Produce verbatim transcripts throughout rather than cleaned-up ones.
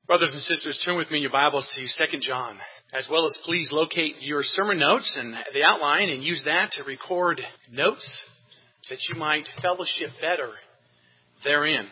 Brothers and sisters, turn with me in your Bibles to Second John. As well as please locate your sermon notes and the outline and use that to record notes that you might fellowship better therein.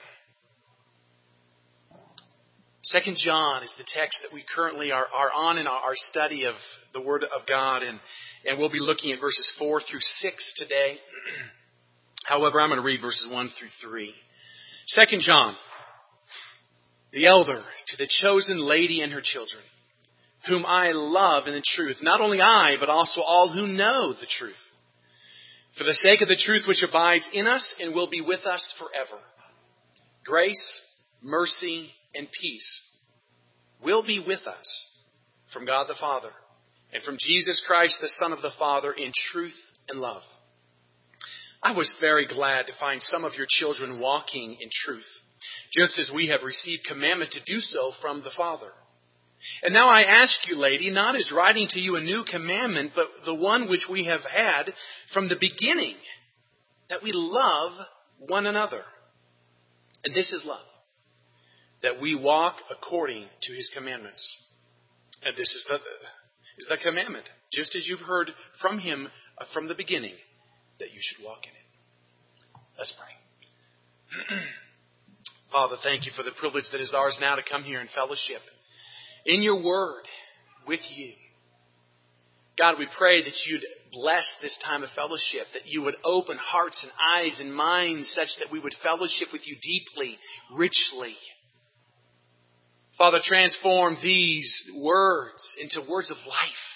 Second John is the text that we currently are, are on in our, our study of the Word of God, and, and we'll be looking at verses four through six today. However, I'm going to read verses one through three. Second John, the elder, to the chosen lady and her children, whom I love in the truth, not only I, but also all who know the truth, for the sake of the truth which abides in us and will be with us forever. Grace, mercy, and peace will be with us from God the Father and from Jesus Christ, the Son of the Father, in truth and love. I was very glad to find some of your children walking in truth, just as we have received commandment to do so from the Father. And now I ask you, lady, not as writing to you a new commandment, but the one which we have had from the beginning, that we love one another. And this is love, that we walk according to His commandments. And this is the, is the commandment, just as you've heard from Him from the beginning, that you should walk in it. Let's pray. Father, thank you for the privilege that is ours now to come here in fellowship in your word with you. God, we pray that you'd bless this time of fellowship, that you would open hearts and eyes and minds such that we would fellowship with you deeply, richly. Father, transform these words into words of life.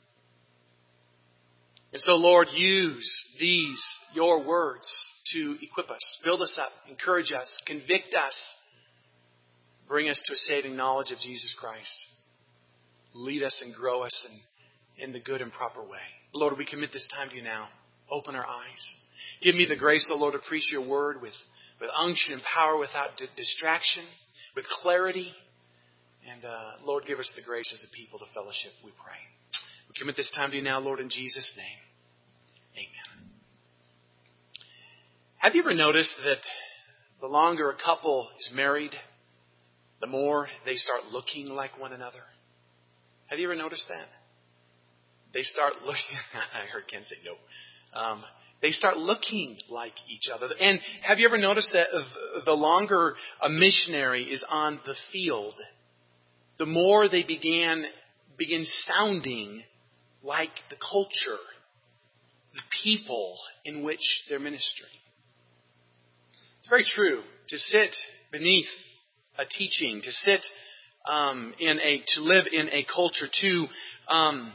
And so, Lord, use these, your words, to equip us, build us up, encourage us, convict us, bring us to a saving knowledge of Jesus Christ. Lead us and grow us in, in the good and proper way. Lord, we commit this time to you now. Open our eyes. Give me the grace, O Lord, to preach your word with, with unction and power, without d- distraction, with clarity. And uh, Lord, give us the grace as a people to fellowship, we pray. We commit this time to you now, Lord, in Jesus' name. Amen. Have you ever noticed that the longer a couple is married, the more they start looking like one another? Have you ever noticed that? They start looking... I heard Ken say no. Um, they start looking like each other. And have you ever noticed that the longer a missionary is on the field, the more they began begin sounding like the culture, the people in which they're ministering. It's very true. To sit beneath a teaching, to sit um, in a, to live in a culture, to um,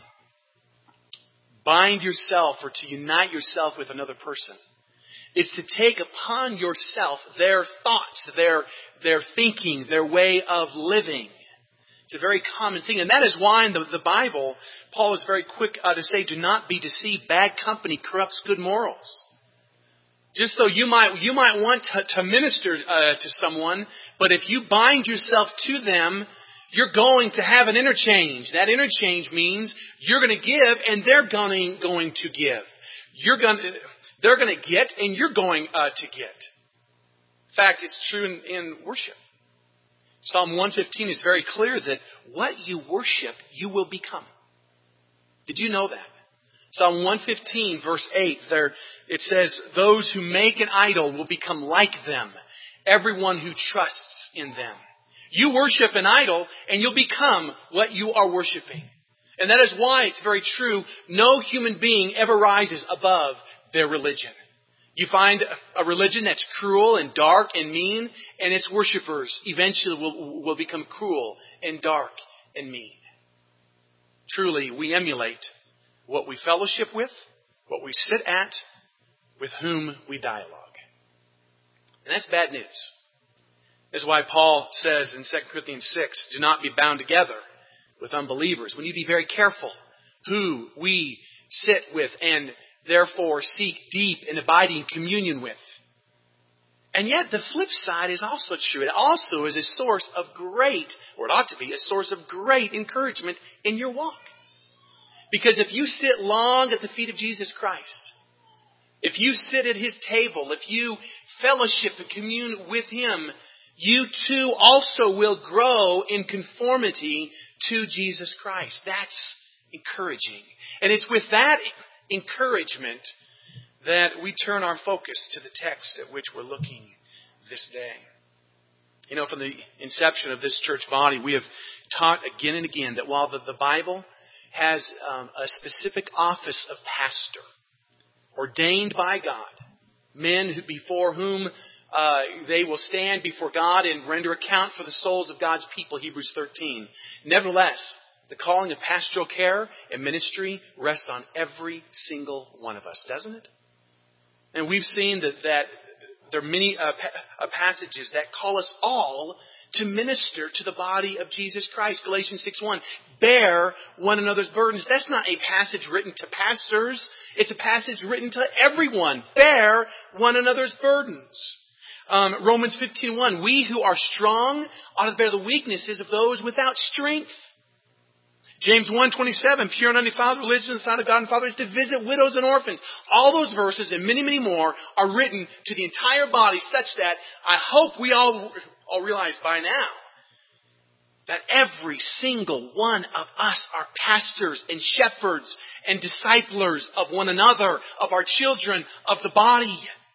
bind yourself or to unite yourself with another person, is to take upon yourself their thoughts, their their thinking, their way of living. It's a very common thing, and that is why in the, the Bible, Paul is very quick uh, to say, "Do not be deceived. Bad company corrupts good morals." Just though you might you might want to, to minister uh, to someone, but if you bind yourself to them, you're going to have an interchange. That interchange means you're going to give, and they're going going to give. You're going they're going to get, and you're going uh, to get. In fact, it's true in, in worship. Psalm one fifteen is very clear that what you worship, you will become. Did you know that? Psalm one fifteen, verse eight, there it says, "Those who make an idol will become like them, everyone who trusts in them." You worship an idol, and you'll become what you are worshiping. And that is why it's very true, no human being ever rises above their religion. You find a religion that's cruel and dark and mean, and its worshipers eventually will, will become cruel and dark and mean. Truly, we emulate what we fellowship with, what we sit at, with whom we dialogue. And that's bad news. That's why Paul says in Second Corinthians six, "Do not be bound together with unbelievers." We need to be very careful who we sit with and therefore seek deep and abiding communion with. And yet the flip side is also true. It also is a source of great, or it ought to be, a source of great encouragement in your walk. Because if you sit long at the feet of Jesus Christ, if you sit at His table, if you fellowship and commune with Him, you too also will grow in conformity to Jesus Christ. That's encouraging. And it's with that encouragement that we turn our focus to the text at which we're looking this day. You know, from the inception of this church body, we have taught again and again that while the, the Bible has um, a specific office of pastor, ordained by God, men who, before whom uh, they will stand before God and render account for the souls of God's people, Hebrews thirteen. Nevertheless, the calling of pastoral care and ministry rests on every single one of us, doesn't it? And we've seen that, that there are many uh, pa- uh, passages that call us all to minister to the body of Jesus Christ. Galatians six one, bear one another's burdens. That's not a passage written to pastors. It's a passage written to everyone. Bear one another's burdens. Um, Romans fifteen one, we who are strong ought to bear the weaknesses of those without strength. James one twenty-seven, pure and undefiled religion of the Son of God and Father is to visit widows and orphans. All those verses and many, many more are written to the entire body such that I hope we all, all realize by now that every single one of us are pastors and shepherds and disciplers of one another, of our children, of the body.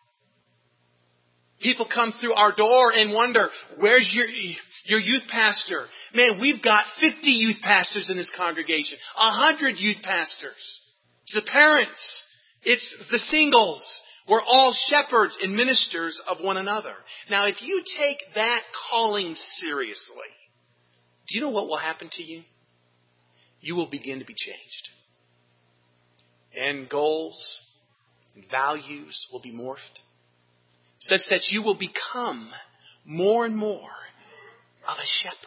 People come through our door and wonder, where's your, your youth pastor? Man, we've got fifty youth pastors in this congregation. one hundred youth pastors. To the parents, it's the singles. We're all shepherds and ministers of one another. Now, if you take that calling seriously, do you know what will happen to you? You will begin to be changed. And goals and values will be morphed, such that you will become more and more of a shepherd.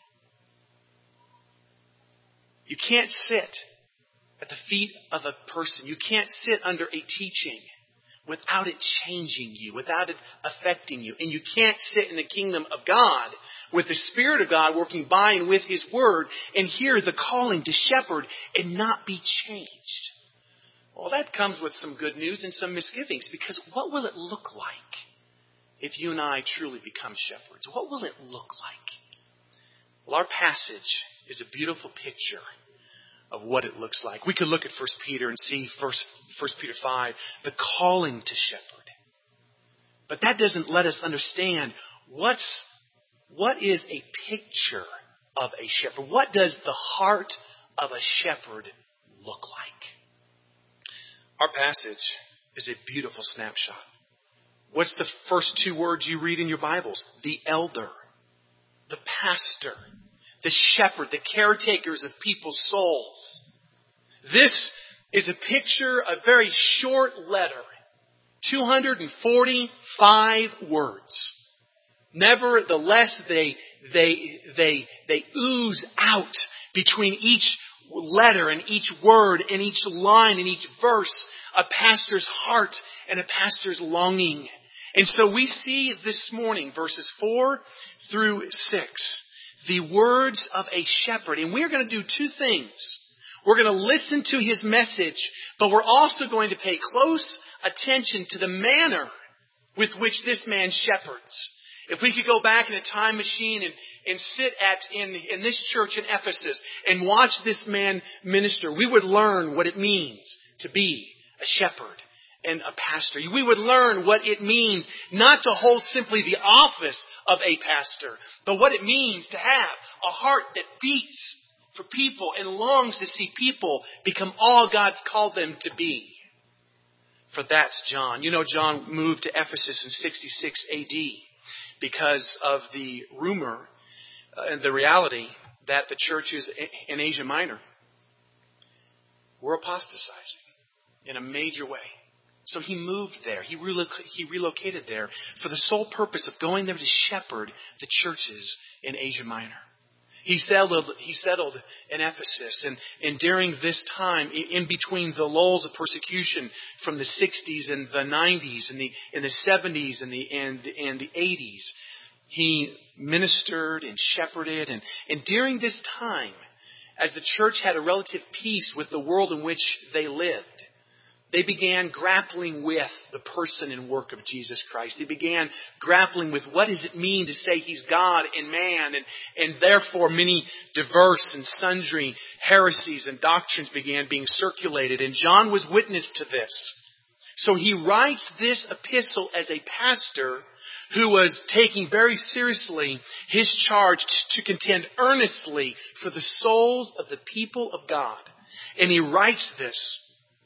You can't sit at the feet of a person. You can't sit under a teaching without it changing you, without it affecting you. And you can't sit in the kingdom of God with the Spirit of God working by and with His Word and hear the calling to shepherd and not be changed. Well, that comes with some good news and some misgivings, because what will it look like if you and I truly become shepherds? What will it look like? Well, our passage is a beautiful picture of what it looks like. We could look at First Peter and see First Peter five, the calling to shepherd. But that doesn't let us understand what's, what is a picture of a shepherd. What does the heart of a shepherd look like? Our passage is a beautiful snapshot. What's the first two words you read in your Bibles? The elder, the pastor, the shepherd, the caretakers of people's souls. This is a picture, a very short letter, two hundred forty-five words. Nevertheless, they, they, they, they ooze out between each letter and each word and each line and each verse a pastor's heart and a pastor's longing. And so we see this morning, verses four through six, the words of a shepherd. And we're going to do two things. We're going to listen to his message, but we're also going to pay close attention to the manner with which this man shepherds. If we could go back in a time machine and, and sit at in, in this church in Ephesus and watch this man minister, we would learn what it means to be a shepherd and a pastor. We would learn what it means not to hold simply the office of a pastor, but what it means to have a heart that beats for people and longs to see people become all God's called them to be. For that's John. You know, John moved to Ephesus in sixty-six A D because of the rumor uh, and the reality that the churches in Asia Minor were apostatizing in a major way. So he moved there. He, reloc- he relocated there for the sole purpose of going there to shepherd the churches in Asia Minor. He settled, he settled in Ephesus. And, and during this time, in between the lulls of persecution from the sixties and the nineties and the, and the seventies and the, and, and the eighties, he ministered and shepherded. And, and during this time, as the church had a relative peace with the world in which they lived, They began grappling with the person and work of Jesus Christ. They began grappling with what does it mean to say He's God and man. And, and therefore many diverse and sundry heresies and doctrines began being circulated. And John was witness to this. So he writes this epistle as a pastor who was taking very seriously his charge to contend earnestly for the souls of the people of God. And he writes this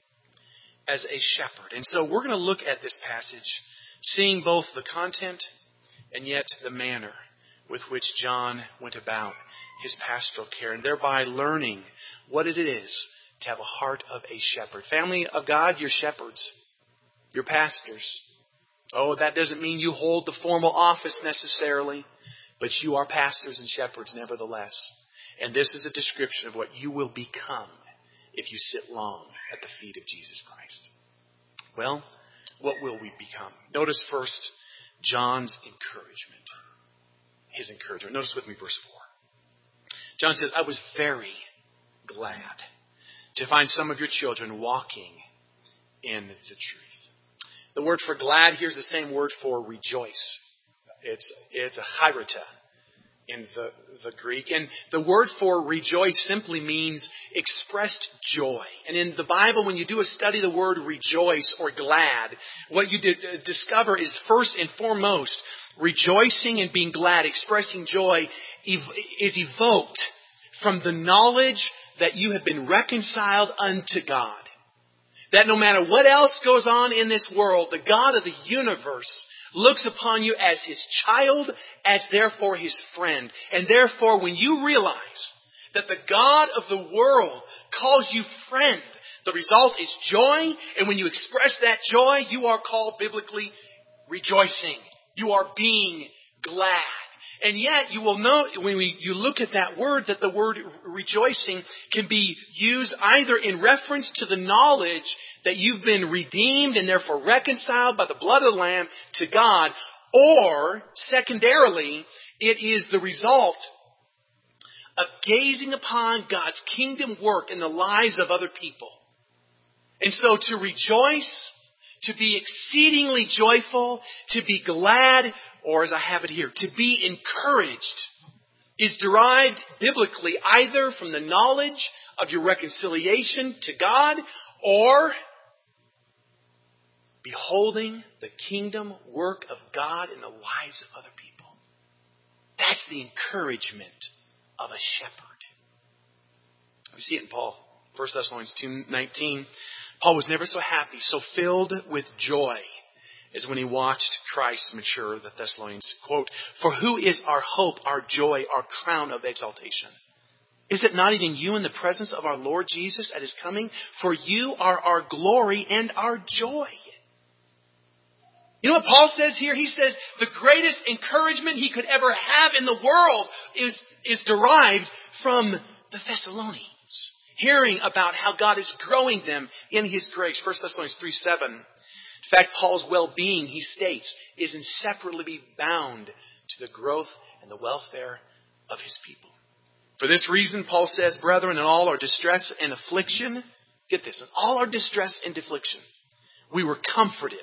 as a shepherd. And so we're going to look at this passage, seeing both the content and yet the manner with which John went about his pastoral care, and thereby learning what it is to have a heart of a shepherd. Family of God, you're shepherds. You're pastors. Oh, that doesn't mean you hold the formal office necessarily, but you are pastors and shepherds nevertheless. And this is a description of what you will become if you sit long at the feet of Jesus Christ. Well, what will we become? Notice first John's encouragement. His encouragement. Notice with me verse four. John says, I was very glad to find some of your children walking in the truth. The word for glad here is the same word for rejoice. It's, it's a chyrita in the, the Greek. And the word for rejoice simply means expressed joy. And in the Bible, when you do a study of the word rejoice or glad, what you d- discover is first and foremost, rejoicing and being glad, expressing joy, ev- is evoked from the knowledge that you have been reconciled unto God. That no matter what else goes on in this world, the God of the universe looks upon you as His child, as therefore His friend. And therefore, when you realize that the God of the world calls you friend, the result is joy. And when you express that joy, you are called biblically rejoicing. You are being glad. And yet, you will note when we, you look at that word that the word rejoicing can be used either in reference to the knowledge that you've been redeemed and therefore reconciled by the blood of the Lamb to God, or secondarily, it is the result of gazing upon God's kingdom work in the lives of other people. And so to rejoice, to be exceedingly joyful, to be glad, or as I have it here, to be encouraged, is derived biblically either from the knowledge of your reconciliation to God or beholding the kingdom work of God in the lives of other people. That's the encouragement of a shepherd. We see it in Paul. First Thessalonians two nineteen. Paul was never so happy, so filled with joy as when he watched Christ mature, the Thessalonians quote, for who is our hope, our joy, our crown of exaltation? Is it not even you in the presence of our Lord Jesus at His coming? For you are our glory and our joy. You know what Paul says here? He says the greatest encouragement he could ever have in the world is, is derived from the Thessalonians. Hearing about how God is growing them in His grace. First Thessalonians three seven. In fact, Paul's well-being, he states, is inseparably bound to the growth and the welfare of his people. For this reason, Paul says, brethren, in all our distress and affliction, get this, in all our distress and affliction, we were comforted.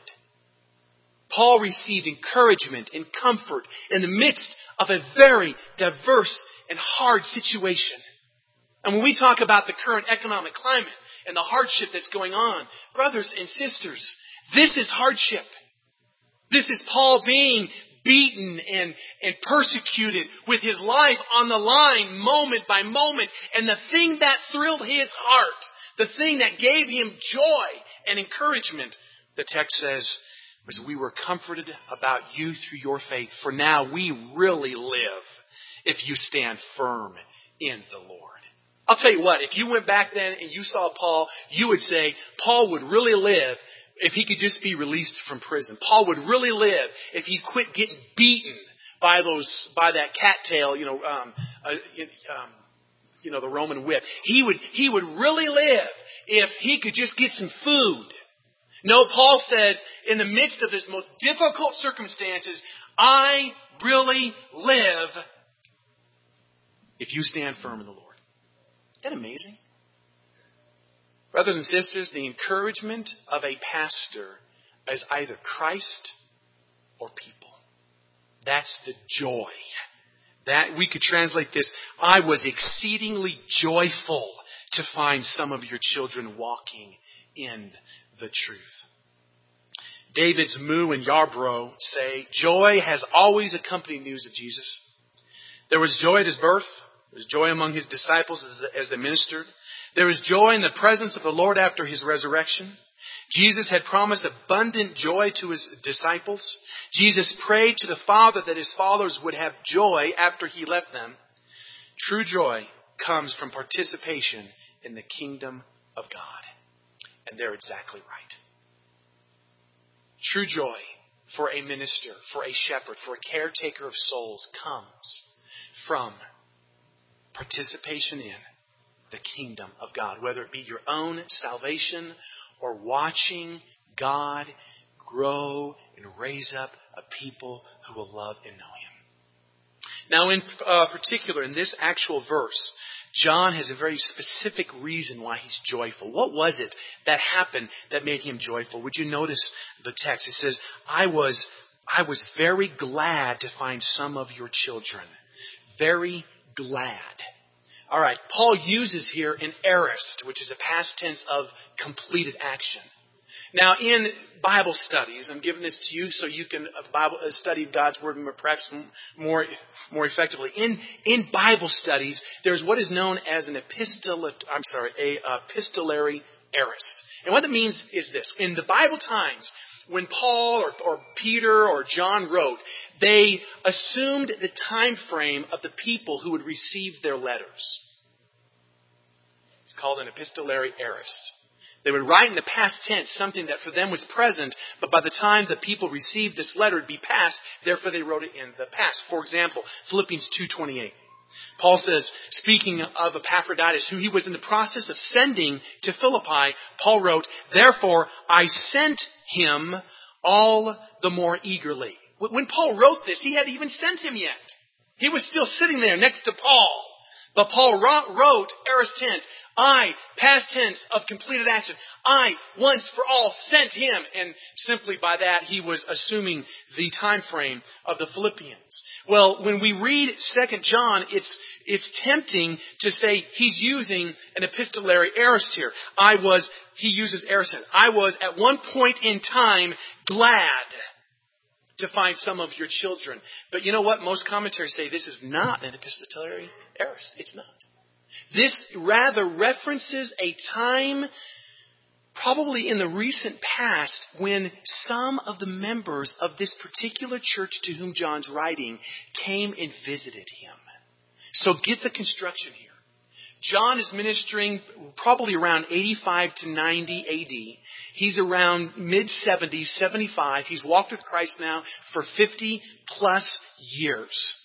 Paul received encouragement and comfort in the midst of a very diverse and hard situation. And when we talk about the current economic climate and the hardship that's going on, brothers and sisters, this is hardship. This is Paul being beaten and, and persecuted with his life on the line moment by moment. And the thing that thrilled his heart, the thing that gave him joy and encouragement, the text says, was we were comforted about you through your faith. For now we really live if you stand firm in the Lord. I'll tell you what, if you went back then and you saw Paul, you would say Paul would really live if he could just be released from prison. Paul would really live if he quit getting beaten by those, by that cattail, you know, um, uh, um, you know, the Roman whip. He would, he would really live if he could just get some food. No, Paul says, in the midst of this most difficult circumstances, I really live if you stand firm in the Lord. Isn't that amazing? Brothers and sisters, the encouragement of a pastor is either Christ or people. That's the joy. That we could translate this, I was exceedingly joyful to find some of your children walking in the truth. David's Moo and Yarbrough say, joy has always accompanied news of Jesus. There was joy at his birth. There was joy among his disciples as, as they ministered. There was joy in the presence of the Lord after his resurrection. Jesus had promised abundant joy to his disciples. Jesus prayed to the Father that his followers would have joy after he left them. True joy comes from participation in the kingdom of God. And they're exactly right. True joy for a minister, for a shepherd, for a caretaker of souls comes from participation in the kingdom of God, whether it be your own salvation or watching God grow and raise up a people who will love and know Him. Now, in uh, particular, in this actual verse, John has a very specific reason why he's joyful. What was it that happened that made him joyful? Would you notice the text? It says, I was, I was very glad to find some of your children. Very glad. All right, Paul uses here an aorist, which is a past tense of completed action. Now, in Bible studies, I'm giving this to you so you can Bible, study God's Word perhaps more, more effectively. In, in Bible studies, there's what is known as an epistol, I'm sorry, a epistolary aorist. And what it means is this. In the Bible times, when Paul or, or Peter or John wrote, they assumed the time frame of the people who would receive their letters. It's called an epistolary aorist. They would write in the past tense something that for them was present, but by the time the people received this letter, it would be past. Therefore, they wrote it in the past. For example, Philippians two twenty-eight. Paul says, speaking of Epaphroditus, who he was in the process of sending to Philippi, Paul wrote, therefore, I sent him all the more eagerly. When Paul wrote this, he hadn't even sent him yet. He was still sitting there next to Paul. But Paul wrote, aorist tense, I, past tense of completed action, I, once for all, sent him. And simply by that, he was assuming the time frame of the Philippians. Well, when we read Second John, it's it's tempting to say he's using an epistolary aorist here. I was, he uses aorist tense. I was at one point in time glad to find some of your children. But you know what? Most commentaries say this is not an epistolary aorist. It's not. This rather references a time, probably in the recent past, when some of the members of this particular church to whom John's writing came and visited him. So get the construction here. John is ministering probably around eighty-five to ninety A D. He's around mid-seventies, seventy-five. He's walked with Christ now for fifty plus years.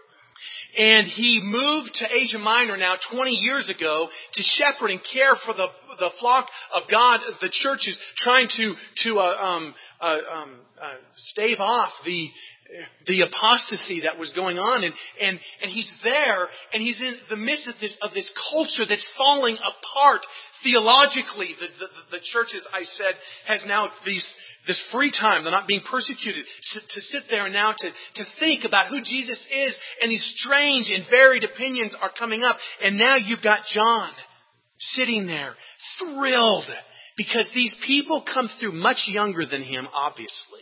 And he moved to Asia Minor now twenty years ago to shepherd and care for the the flock of God, the churches, trying to to uh, um, uh, um, uh, stave off the the apostasy that was going on, and and and he's there, and he's in the midst of this of this culture that's falling apart theologically. The the, the church, as I said, has now these this free time. They're not being persecuted to sit there now to to think about who Jesus is, and these strange and varied opinions are coming up. And now you've got John sitting there, thrilled because these people come through much younger than him, obviously.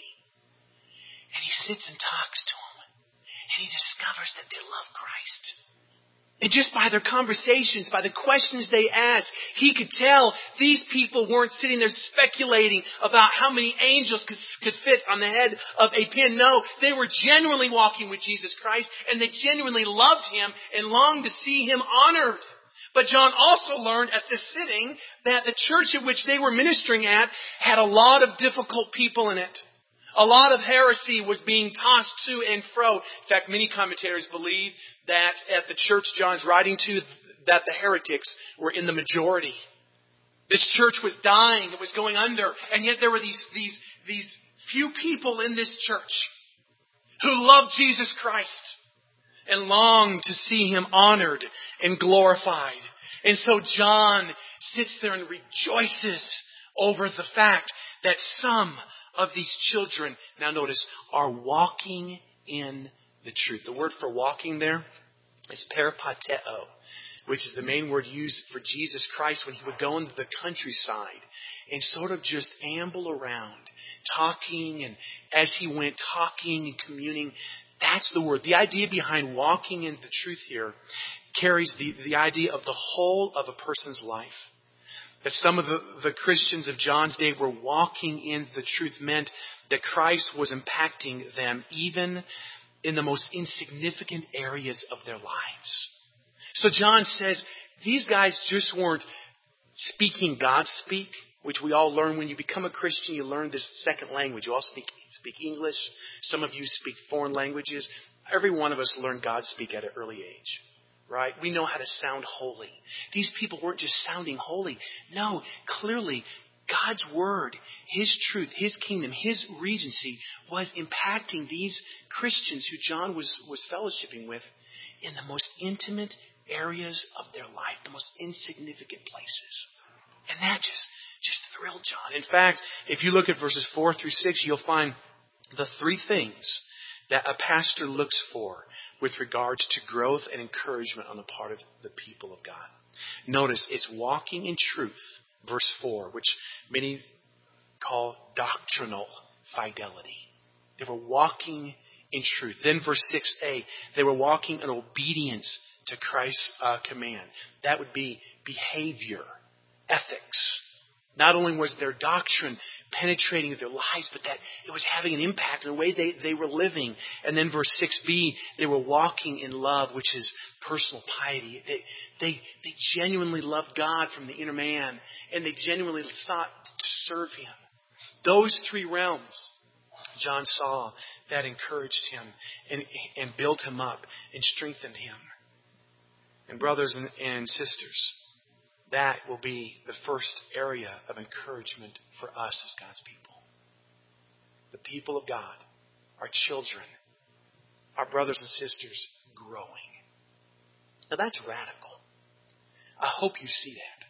And he sits and talks to them. And he discovers that they love Christ. And just by their conversations, by the questions they ask, he could tell these people weren't sitting there speculating about how many angels could, could fit on the head of a pin. No, they were genuinely walking with Jesus Christ, and they genuinely loved him and longed to see him honored. But John also learned at this sitting that the church at which they were ministering at had a lot of difficult people in it. A lot of heresy was being tossed to and fro. In fact, many commentators believe that at the church John's writing to, that the heretics were in the majority. This church was dying. It was going under. And yet there were these, these, these few people in this church who loved Jesus Christ and longed to see him honored and glorified. And so John sits there and rejoices over the fact that some of these children, now notice, are walking in the truth. The word for walking there is peripateo, which is the main word used for Jesus Christ when he would go into the countryside and sort of just amble around, talking, and as he went talking and communing. That's the word. The idea behind walking in the truth here carries the, the idea of the whole of a person's life. That some of the, the Christians of John's day were walking in the truth meant that Christ was impacting them even in the most insignificant areas of their lives. So John says these guys just weren't speaking God's speak, which we all learn when you become a Christian. You learn this second language. You all speak, speak English. Some of you speak foreign languages. Every one of us learned God's speak at an early age. Right? We know how to sound holy. These people weren't just sounding holy. No, clearly God's word, His truth, His kingdom, His regency was impacting these Christians who John was, was fellowshipping with in the most intimate areas of their life, the most insignificant places. And that just, just thrilled John. In fact, if you look at verses four through six, you'll find the three things that a pastor looks for with regards to growth and encouragement on the part of the people of God. Notice, it's walking in truth, verse four, which many call doctrinal fidelity. They were walking in truth. Then verse six a, they were walking in obedience to Christ's uh, command. That would be behavior, ethics. Not only was their doctrine penetrating their lives, but that it was having an impact in the way they, they were living. And then verse six b, they were walking in love, which is personal piety. They, they, they genuinely loved God from the inner man, and they genuinely sought to serve Him. Those three realms, John saw that encouraged him and, and built him up and strengthened him. And brothers and, and sisters, that will be the first area of encouragement for us as God's people. The people of God, our children, our brothers and sisters growing. Now that's radical. I hope you see that.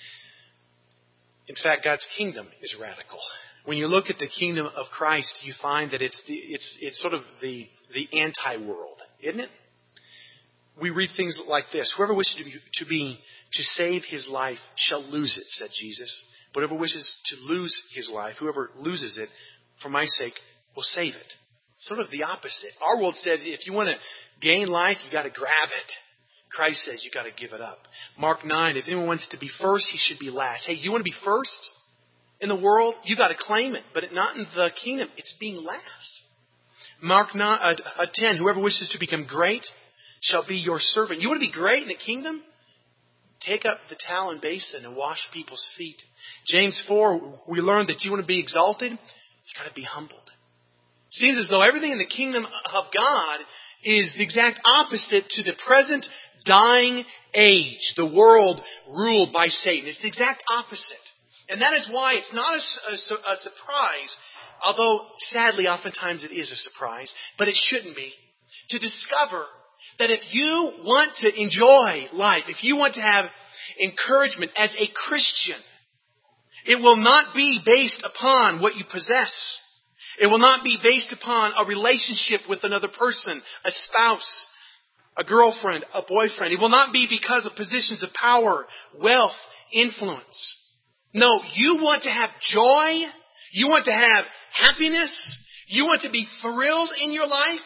In fact, God's kingdom is radical. When you look at the kingdom of Christ, you find that it's the, it's it's sort of the the anti-world, isn't it? We read things like this: "Whoever wishes to be, to be to save his life shall lose it," said Jesus. "Whatever wishes to lose his life, whoever loses it for my sake will save it." Sort of the opposite. Our world says if you want to gain life, you got to grab it. Christ says you got to give it up. Mark nine, if anyone wants to be first, he should be last. Hey, you want to be first in the world? You got to claim it, but not in the kingdom. It's being last. Mark nine, uh, ten, whoever wishes to become great shall be your servant. You want to be great in the kingdom? Take up the towel and basin and wash people's feet. James four, we learned that you want to be exalted, you got to be humbled. Seems as though everything in the kingdom of God is the exact opposite to the present dying age, the world ruled by Satan. It's the exact opposite. And that is why it's not a, a, a surprise, although sadly oftentimes it is a surprise, but it shouldn't be, to discover that if you want to enjoy life, if you want to have encouragement as a Christian, it will not be based upon what you possess. It will not be based upon a relationship with another person, a spouse, a girlfriend, a boyfriend. It will not be because of positions of power, wealth, influence. No, you want to have joy. You want to have happiness. You want to be thrilled in your life.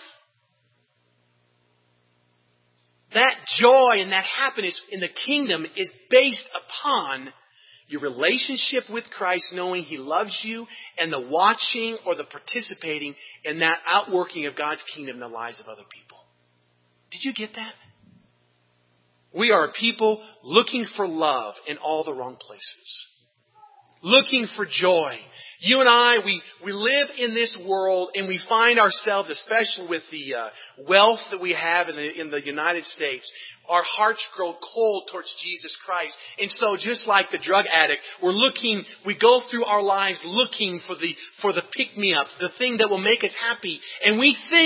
That joy and that happiness in the kingdom is based upon your relationship with Christ, knowing He loves you, and the watching or the participating in that outworking of God's kingdom in the lives of other people. Did you get that? We are a people looking for love in all the wrong places. Looking for joy. You and I, we, we live in this world and we find ourselves, especially with the uh, wealth that we have in the, in the United States, our hearts grow cold towards Jesus Christ. And so just like the drug addict, we're looking, we go through our lives looking for the, for the pick-me-up, the thing that will make us happy. And we think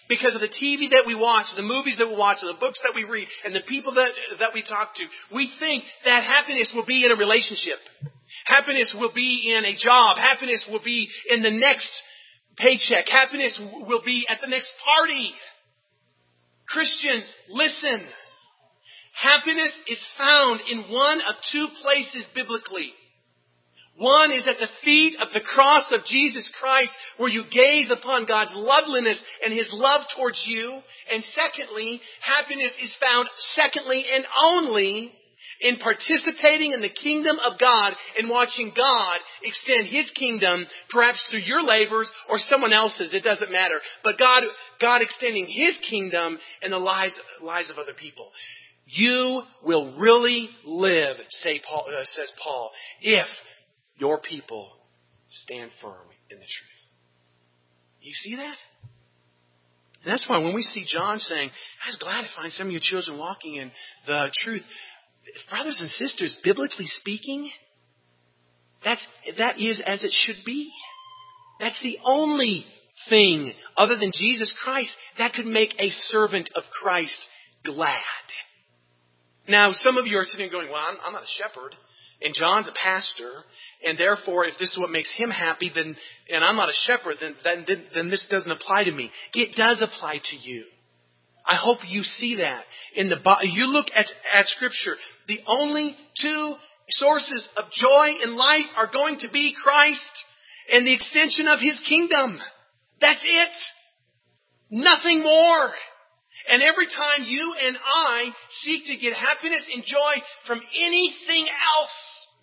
because of the T V that we watch, the movies that we watch, and the books that we read, and the people that, that we talk to, we think that happiness will be in a relationship. Happiness will be in a job. Happiness will be in the next paycheck. Happiness will be at the next party. Christians, listen. Happiness is found in one of two places biblically. One is at the feet of the cross of Jesus Christ, where you gaze upon God's loveliness and His love towards you. And secondly, happiness is found secondly and only in participating in the kingdom of God and watching God extend His kingdom, perhaps through your labors or someone else's. It doesn't matter. But God, God extending His kingdom in the lives, lives of other people. You will really live, say Paul, uh, says Paul, if your people stand firm in the truth. You see that? And that's why when we see John saying, I was glad to find some of your children walking in the truth. Brothers and sisters, biblically speaking, that's, that is as it should be. That's the only thing other than Jesus Christ that could make a servant of Christ glad. Now, some of you are sitting there going, well, I'm, I'm not a shepherd. And John's a pastor, and therefore, if this is what makes him happy, then and I'm not a shepherd, then, then, then this doesn't apply to me. It does apply to you. I hope you see that. In the you look at, at Scripture, the only two sources of joy in life are going to be Christ and the extension of His kingdom. That's it. Nothing more. And every time you and I seek to get happiness and joy from anything else,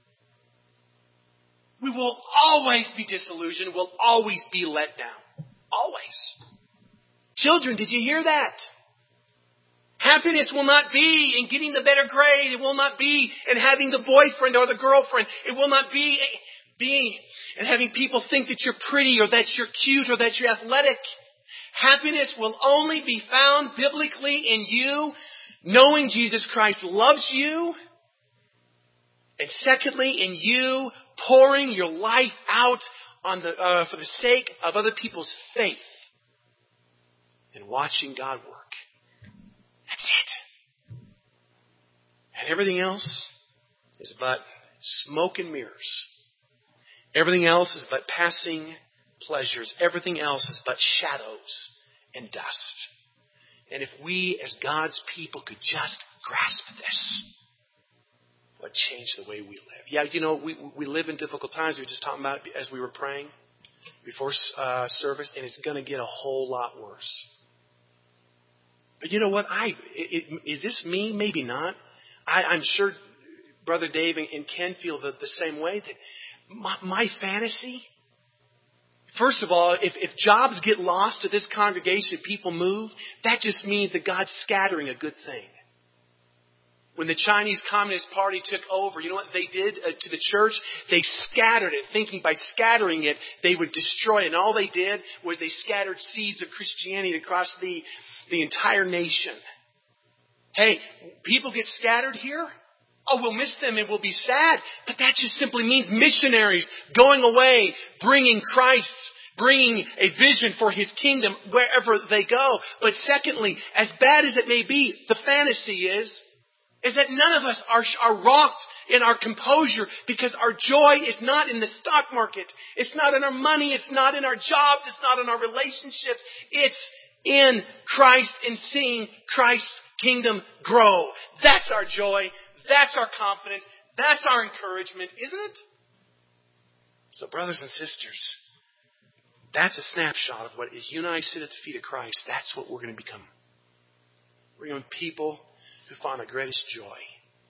we will always be disillusioned. We'll always be let down. Always. Children, did you hear that? Happiness will not be in getting the better grade. It will not be in having the boyfriend or the girlfriend. It will not be being and having people think that you're pretty or that you're cute or that you're athletic. Happiness will only be found biblically in you knowing Jesus Christ loves you. And secondly, in you pouring your life out on the, uh, for the sake of other people's faith and watching God work. That's it. And everything else is but smoke and mirrors. Everything else is but passing pleasures. Everything else is but shadows and dust. And if we as God's people could just grasp this, it would change the way we live. Yeah, you know, we we live in difficult times. We were just talking about it as we were praying before uh, service, and it's going to get a whole lot worse. But you know what? I it, it, is this me? Maybe not. I, I'm sure Brother Dave and, and Ken feel the, the same way. That my, my fantasy, first of all, if, if jobs get lost to this congregation, people move, that just means that God's scattering a good thing. When the Chinese Communist Party took over, you know what they did uh, to the church? They scattered it, thinking by scattering it, they would destroy it. And all they did was they scattered seeds of Christianity across the, the entire nation. Hey, people get scattered here? Oh, we'll miss them and we'll be sad. But that just simply means missionaries going away, bringing Christ, bringing a vision for His kingdom wherever they go. But secondly, as bad as it may be, the fantasy is, is that none of us are, are rocked in our composure because our joy is not in the stock market. It's not in our money. It's not in our jobs. It's not in our relationships. It's in Christ and seeing Christ's kingdom grow. That's our joy. That's our confidence. That's our encouragement, isn't it? So brothers and sisters, that's a snapshot of what is you and I sit at the feet of Christ. That's what we're going to become. We're going to be people who find the greatest joy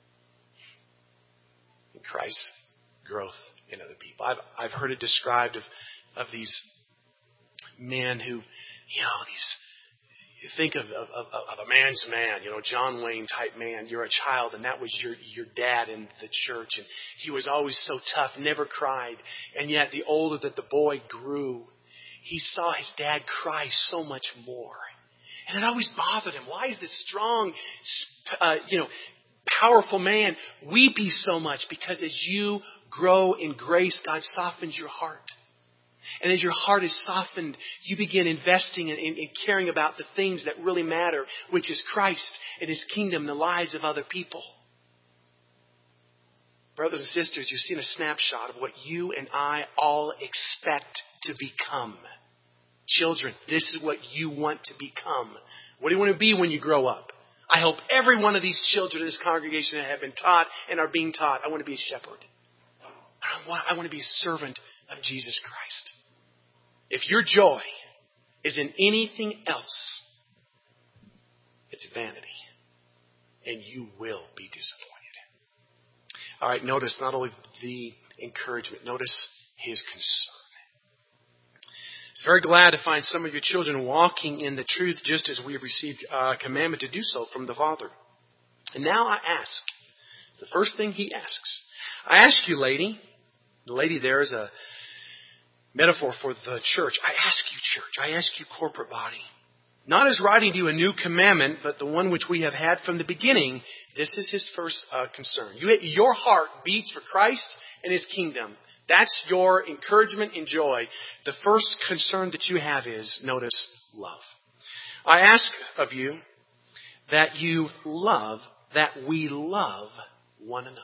in Christ's growth in other people. I've I've heard it described of of these men who, you know, these you think of, of, of, of a man's man, you know, John Wayne type man. You're a child, and that was your your dad in the church, and he was always so tough, never cried, and yet the older that the boy grew, he saw his dad cry so much more. And it always bothered him. Why is this strong, uh, you know, powerful man weepy so much? Because as you grow in grace, God softens your heart. And as your heart is softened, you begin investing and, and, and caring about the things that really matter, which is Christ and His kingdom, the lives of other people. Brothers and sisters, you've seen a snapshot of what you and I all expect to become. Children, this is what you want to become. What do you want to be when you grow up? I hope every one of these children in this congregation that have been taught and are being taught, I want to be a shepherd. I want, I want to be a servant of Jesus Christ. If your joy is in anything else, it's vanity. And you will be disappointed. All right, notice not only the encouragement, notice His concern. It's very glad to find some of your children walking in the truth just as we have received a commandment to do so from the Father. And now I ask, the first thing He asks, I ask you, lady, the lady there is a metaphor for the church. I ask you, church, I ask you, corporate body, not as writing to you a new commandment, but the one which we have had from the beginning. This is His first uh, concern. You, your heart beats for Christ and His kingdom. That's your encouragement and joy. The first concern that you have is, notice, love. I ask of you that you love, that we love one another.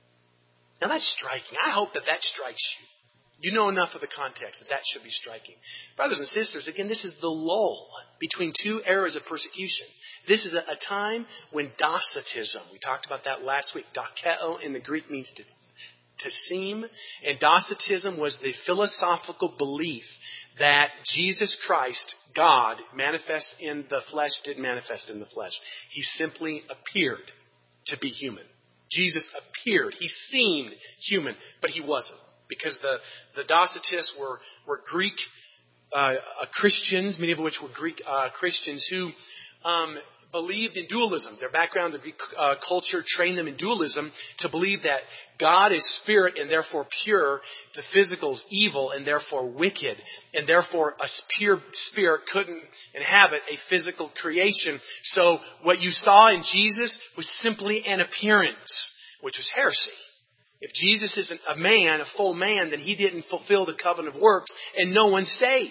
Now that's striking. I hope that that strikes you. You know enough of the context that that should be striking. Brothers and sisters, again, this is the lull between two eras of persecution. This is a, a time when Docetism, we talked about that last week. Dokeo in the Greek means to, to seem. And Docetism was the philosophical belief that Jesus Christ, God, manifest in the flesh, didn't manifest in the flesh. He simply appeared to be human. Jesus appeared. He seemed human, but He wasn't. Because the, the Docetists were, were Greek uh, uh, Christians, many of which were Greek uh, Christians who um, believed in dualism. Their background, their Greek uh, culture trained them in dualism to believe that God is spirit and therefore pure, the physical is evil and therefore wicked, and therefore a pure spirit couldn't inhabit a physical creation. So what you saw in Jesus was simply an appearance, which was heresy. If Jesus isn't a man, a full man, then He didn't fulfill the covenant of works and no one's saved.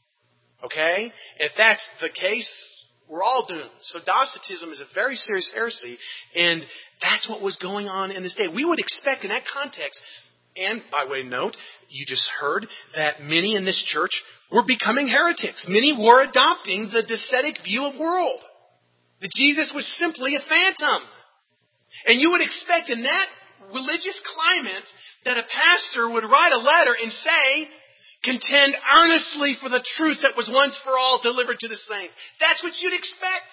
Okay? If that's the case, we're all doomed. So Docetism is a very serious heresy, and that's what was going on in this day. We would expect in that context, and by way of note, you just heard that many in this church were becoming heretics. Many were adopting the Docetic view of world. That Jesus was simply a phantom. And you would expect in that religious climate that a pastor would write a letter and say, contend earnestly for the truth that was once for all delivered to the saints. That's what you'd expect.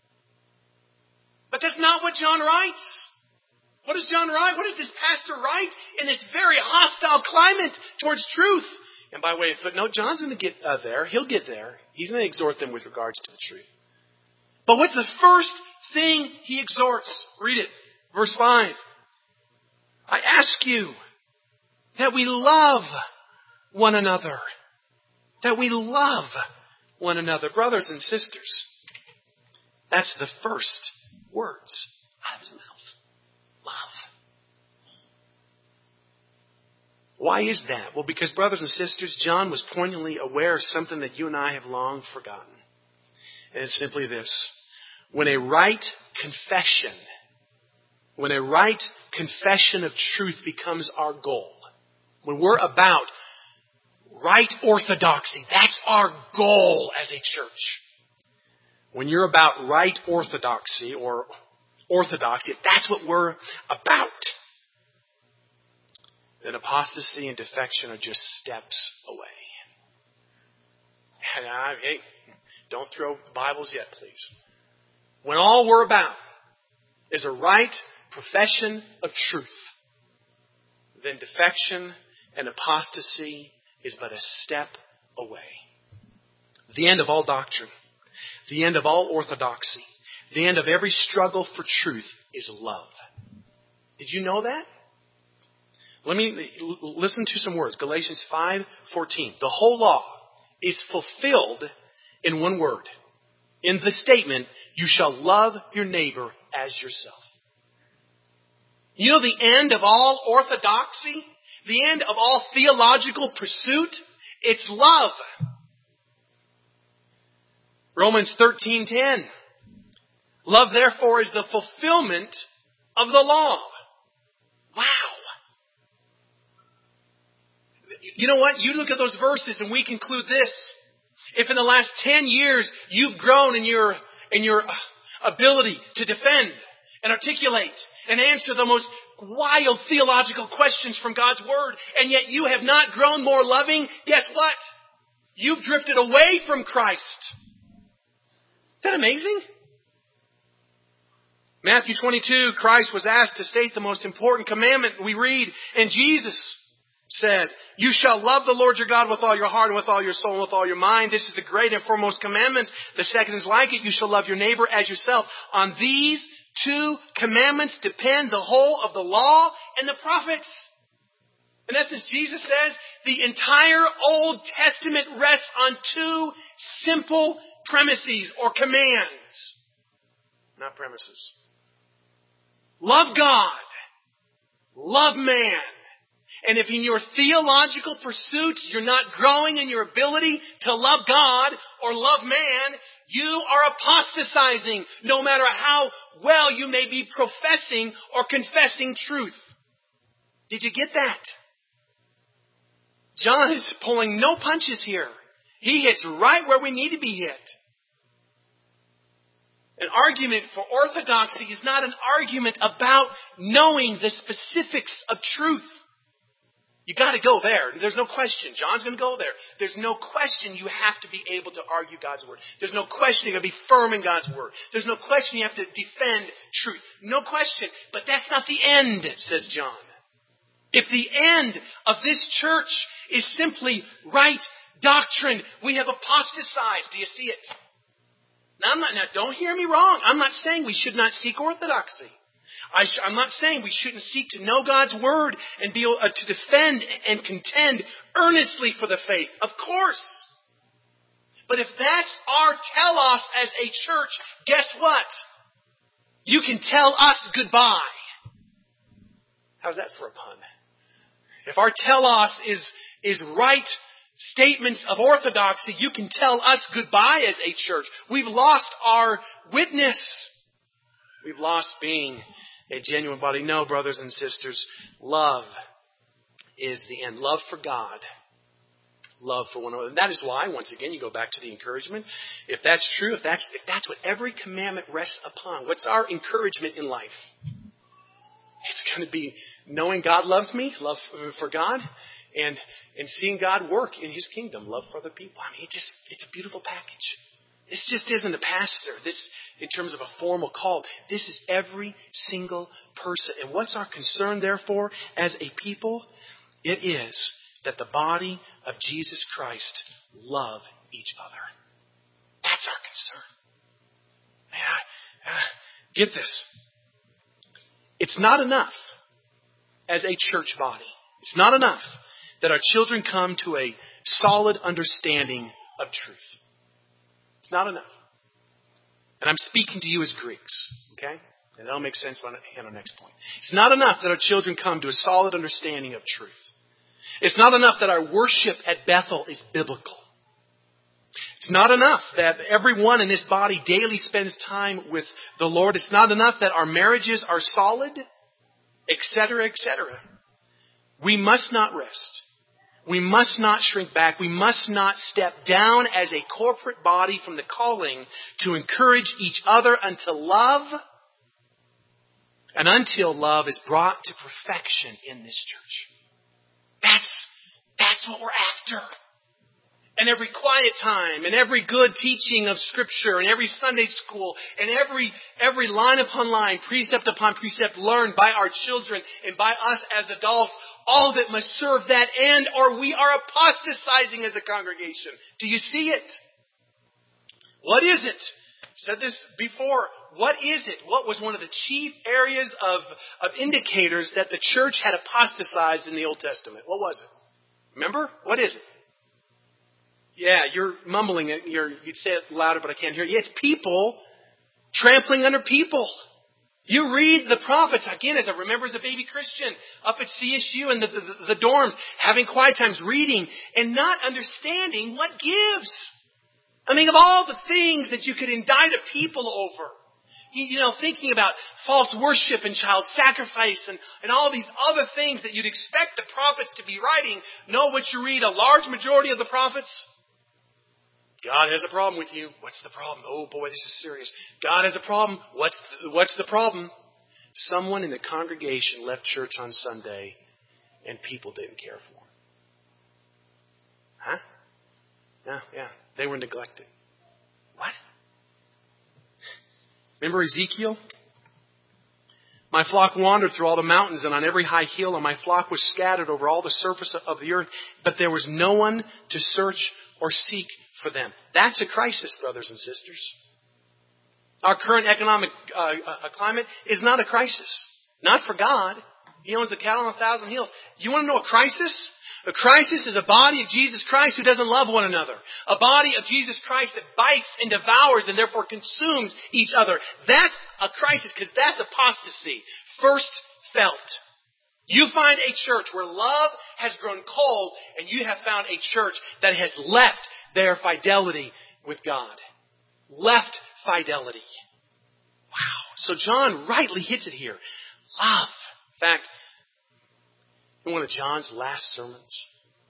But that's not what John writes. What does John write? What does this pastor write in this very hostile climate towards truth? And by way of footnote, John's going to get uh, there. He'll get there. He's going to exhort them with regards to the truth. But what's the first thing he exhorts? Read it. Verse five. I ask you that we love one another. That we love one another. Brothers and sisters, that's the first words out of his mouth. Love. Why is that? Well, because, brothers and sisters, John was poignantly aware of something that you and I have long forgotten. And it's simply this. When a right confession When a right confession of truth becomes our goal, when we're about right orthodoxy, that's our goal as a church. When you're about right orthodoxy or orthodoxy, if that's what we're about, then apostasy and defection are just steps away. And I, hey, don't throw Bibles yet, please. When all we're about is a right profession of truth, then defection and apostasy is but a step away. The end of all doctrine, the end of all orthodoxy, the end of every struggle for truth is love. Did you know that? Let me listen to some words. Galatians five fourteen. The whole law is fulfilled in one word. In the statement, you shall love your neighbor as yourself. You know the end of all orthodoxy, the end of all theological pursuit It's love. Romans thirteen ten. Love, therefore, is the fulfillment of the law. Wow. You know what? You look at those verses and we conclude this. If in the last ten years you've grown in your, in your ability to defend and articulate and answer the most wild theological questions from God's Word, and yet you have not grown more loving, guess what? You've drifted away from Christ. Isn't that amazing? Matthew twenty-two, Christ was asked to state the most important commandment we read, and Jesus said, "You shall love the Lord your God with all your heart and with all your soul and with all your mind. This is the great and foremost commandment. The second is like it. You shall love your neighbor as yourself. On these two commandments depend the whole of the law and the prophets." In essence, Jesus says the entire Old Testament rests on two simple premises or commands. Not premises. Love God. Love man. And if in your theological pursuits you're not growing in your ability to love God or love man, you are apostatizing no matter how well you may be professing or confessing truth. Did you get that? John is pulling no punches here. He hits right where we need to be hit. An argument for orthodoxy is not an argument about knowing the specifics of truth. You got to go there. There's no question. John's going to go there. There's no question you have to be able to argue God's Word. There's no question you're going to be firm in God's Word. There's no question you have to defend truth. No question. But that's not the end, says John. If the end of this church is simply right doctrine, we have apostatized. Do you see it? Now, I'm not, now don't hear me wrong. I'm not saying we should not seek orthodoxy. I sh- I'm not saying we shouldn't seek to know God's Word and be able uh, to defend and contend earnestly for the faith. Of course. But if that's our telos as a church, guess what? You can tell us goodbye. How's that for a pun? If our telos is, is right statements of orthodoxy, you can tell us goodbye as a church. We've lost our witness. We've lost being a genuine body. No, brothers and sisters, love is the end. Love for God. Love for one another. And that is why, once again, you go back to the encouragement. If that's true, if that's, if that's what every commandment rests upon, what's our encouragement in life? It's going to be knowing God loves me, love for God, and, and seeing God work in His kingdom, love for other people. I mean, it just, it's a beautiful package. This just isn't a pastor. This, in terms of a formal call, this is every single person. And what's our concern, therefore, as a people? It is that the body of Jesus Christ love each other. That's our concern. Man, I, uh, get this. It's not enough as a church body. It's not enough that our children come to a solid understanding of truth. It's not enough. And I'm speaking to you as Greeks, okay? And that'll make sense on our next point. It's not enough that our children come to a solid understanding of truth. It's not enough that our worship at Bethel is biblical. It's not enough that everyone in this body daily spends time with the Lord. It's not enough that our marriages are solid, et cetera, et cetera. We must not rest. We must not shrink back. We must not step down as a corporate body from the calling to encourage each other unto love and until love is brought to perfection in this church. That's, that's what we're after. And every quiet time, and every good teaching of Scripture, and every Sunday school, and every every line upon line, precept upon precept learned by our children and by us as adults, all of it must serve that end, or we are apostatizing as a congregation. Do you see it? What is it? I said this before. What is it? What was one of the chief areas of, of indicators that the church had apostatized in the Old Testament? What was it? Remember? What is it? Yeah, you're mumbling it. You're, you'd say it louder, but I can't hear you. Yeah, it's people trampling under people. You read the prophets, again, as I remember as a baby Christian, up at C S U and the, the, the dorms, having quiet times, reading, and not understanding what gives. I mean, of all the things that you could indict a people over, you know, thinking about false worship and child sacrifice and, and all these other things that you'd expect the prophets to be writing, know what you read, a large majority of the prophets? God has a problem with you. What's the problem? Oh boy, this is serious. God has a problem. What's the, what's the problem? Someone in the congregation left church on Sunday and people didn't care for him. Huh? Yeah, yeah. They were neglected. What? Remember Ezekiel? My flock wandered through all the mountains and on every high hill, and my flock was scattered over all the surface of the earth, but there was no one to search or seek for them. That's a crisis, brothers and sisters. Our current economic uh, uh, climate is not a crisis. Not for God. He owns the cattle on a thousand hills. You want to know a crisis? A crisis is a body of Jesus Christ who doesn't love one another. A body of Jesus Christ that bites and devours and therefore consumes each other. That's a crisis because that's apostasy. First felt. You find a church where love has grown cold and you have found a church that has left their fidelity with God. Left fidelity. Wow. So John rightly hits it here. Love. In fact, in one of John's last sermons,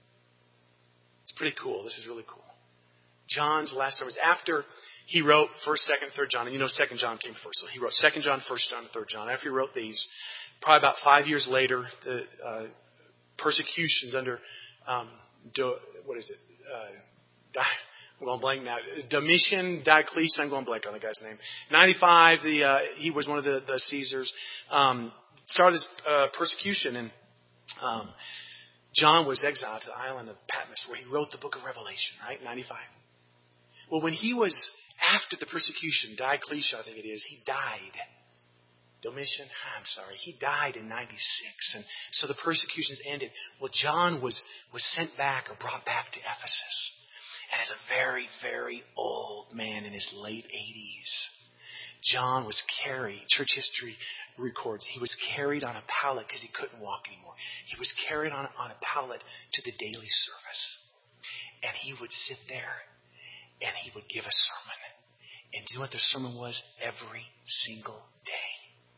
it's pretty cool. This is really cool. John's last sermons, after he wrote first, second, third John, and you know second John came first, so he wrote second John, first John, and third John. After he wrote these, probably about five years later, the uh, persecutions under, um, Do, what is it? Uh, Di, I'm going blank now. Domitian, Diocletian, I'm going blank on the guy's name. ninety-five, the uh, he was one of the, the Caesars. Um, started his uh, persecution, and um, John was exiled to the island of Patmos, where he wrote the book of Revelation, right? ninety-five. Well, when he was after the persecution, Diocletian, I think it is, he died. Domitian, I'm sorry, he died in ninety-six, and so the persecutions ended. Well, John was was sent back or brought back to Ephesus, and as a very, very old man in his late eighties, John was carried. Church history records he was carried on a pallet because he couldn't walk anymore. He was carried on on a pallet to the daily service, and he would sit there, and he would give a sermon. And do you know what the sermon was? Every single day.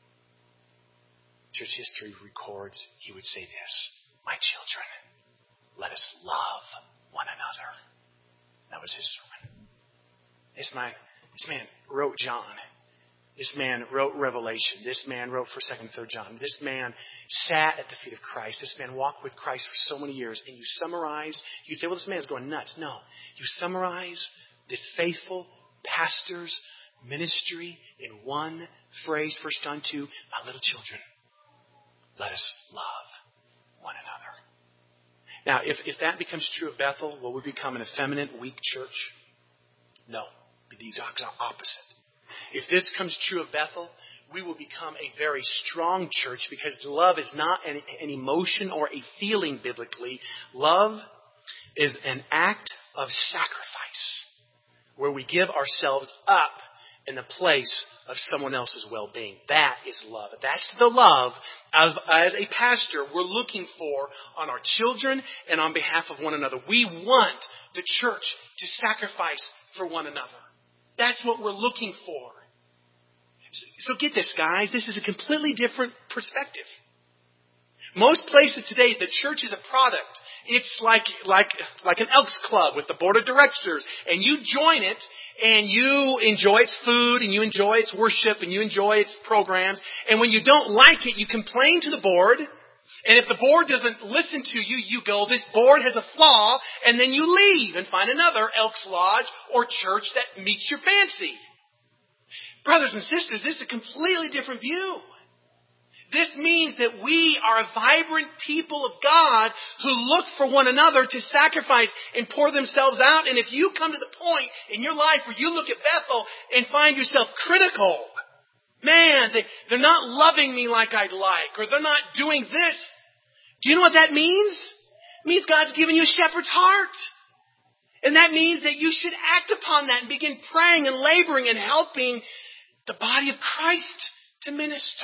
Church history records he would say this: "My children, let us love one another." That was his sermon. This man, this man wrote John. This man wrote Revelation. This man wrote first, second, third John. This man sat at the feet of Christ. This man walked with Christ for so many years. And you summarize, you say, well, this man's going nuts. No. You summarize this faithful pastor's ministry in one phrase, First John two, "My little children, let us love one another." Now, if, if that becomes true at Bethel, will we become an effeminate, weak church? No. It'll be the exact opposite. If this comes true of Bethel, we will become a very strong church because love is not an, an emotion or a feeling biblically. Love is an act of sacrifice where we give ourselves up in the place of someone else's well-being. That is love. That's the love of, as a pastor, we're looking for on our children and on behalf of one another. We want the church to sacrifice for one another. That's what we're looking for. So get this, guys. This is a completely different perspective. Most places today, the church is a product. It's like like like an Elks Club with the board of directors. And you join it, and you enjoy its food, and you enjoy its worship, and you enjoy its programs. And when you don't like it, you complain to the board. And if the board doesn't listen to you, you go, "This board has a flaw," and then you leave and find another Elks Lodge or church that meets your fancy. Brothers and sisters, this is a completely different view. This means that we are a vibrant people of God who look for one another to sacrifice and pour themselves out. And if you come to the point in your life where you look at Bethel and find yourself critical, man, they, they're not loving me like I'd like, or they're not doing this. Do you know what that means? It means God's given you a shepherd's heart. And that means that you should act upon that and begin praying and laboring and helping the body of Christ to minister.